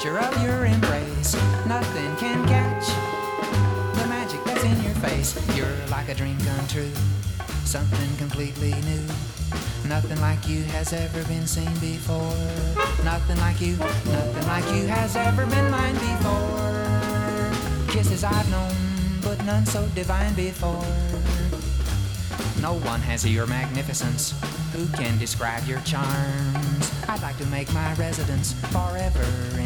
rapture of your embrace. Nothing can catch the magic that's in your face. You're like a dream come true, something completely new. Nothing like you has ever been seen before. Nothing like you has ever been mine before. Kisses I've known, but none so divine before. No one has your magnificence. Who can describe your charms? I'd like to make my residence forever